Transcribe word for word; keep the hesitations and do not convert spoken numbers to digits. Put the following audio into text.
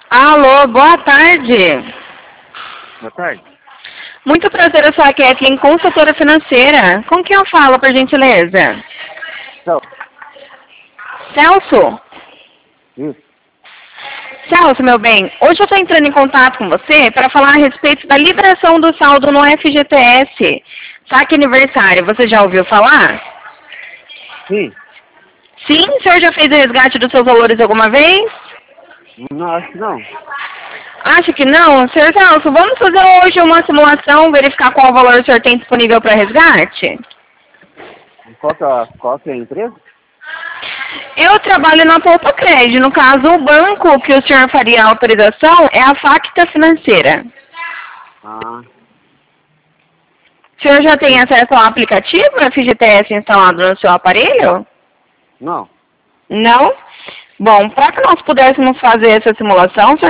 Alô, boa tarde. Boa tarde. Muito prazer, eu sou a Kathleen, consultora financeira. Com quem eu falo, por gentileza? Então, Celso? isso. Celso, meu bem, hoje eu estou entrando em contato com você para falar a respeito da liberação do saldo no F G T S. Saque aniversário, você já ouviu falar? Sim. Sim, o senhor já fez o resgate dos seus valores alguma vez? Não, acho que não. Acho que não. senhor Celso, vamos fazer hoje uma simulação, verificar qual valor o senhor tem disponível para resgate? Qual que, é, qual que é a empresa? Eu trabalho na Poupa Crédito. No caso, o banco que o senhor faria a autorização é a Facta Financeira. Ah, O senhor já tem acesso ao aplicativo F G T S instalado no seu aparelho? não. Não? Bom, para que nós pudéssemos fazer essa simulação, o senhor